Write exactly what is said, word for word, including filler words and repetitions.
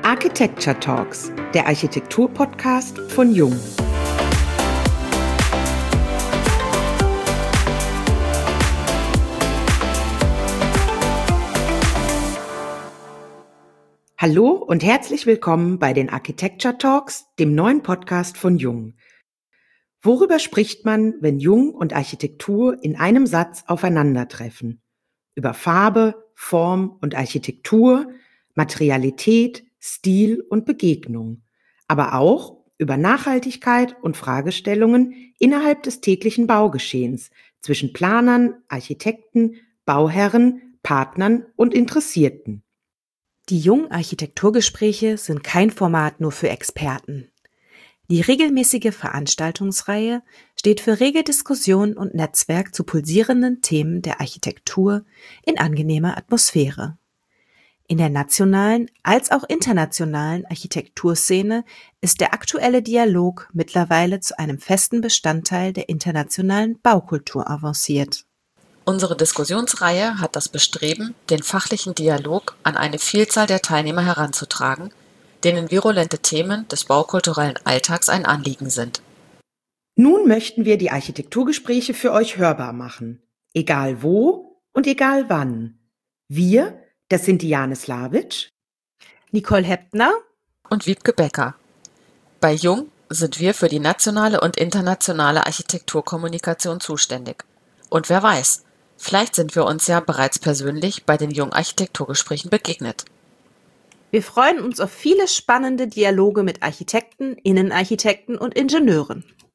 Architecture Talks, der Architektur-Podcast von Jung. Hallo und herzlich willkommen bei den Architecture Talks, dem neuen Podcast von Jung. Worüber spricht man, wenn Jung und Architektur in einem Satz aufeinandertreffen? Über Farbe, Form und Architektur, Materialität, Stil und Begegnung, aber auch über Nachhaltigkeit und Fragestellungen innerhalb des täglichen Baugeschehens zwischen Planern, Architekten, Bauherren, Partnern und Interessierten. Die Jung-Architekturgespräche sind kein Format nur für Experten. Die regelmäßige Veranstaltungsreihe steht für rege Diskussion und Netzwerk zu pulsierenden Themen der Architektur in angenehmer Atmosphäre. In der nationalen als auch internationalen Architekturszene ist der aktuelle Dialog mittlerweile zu einem festen Bestandteil der internationalen Baukultur avanciert. Unsere Diskussionsreihe hat das Bestreben, den fachlichen Dialog an eine Vielzahl der Teilnehmer heranzutragen, denen virulente Themen des baukulturellen Alltags ein Anliegen sind. Nun möchten wir die Architekturgespräche für euch hörbar machen, egal wo und egal wann. Wir, das sind Diane Slavic, Nicole Heppner und Wiebke Becker. Bei Jung sind wir für die nationale und internationale Architekturkommunikation zuständig. Und wer weiß, vielleicht sind wir uns ja bereits persönlich bei den Jung-Architekturgesprächen begegnet. Wir freuen uns auf viele spannende Dialoge mit Architekten, Innenarchitekten und Ingenieuren.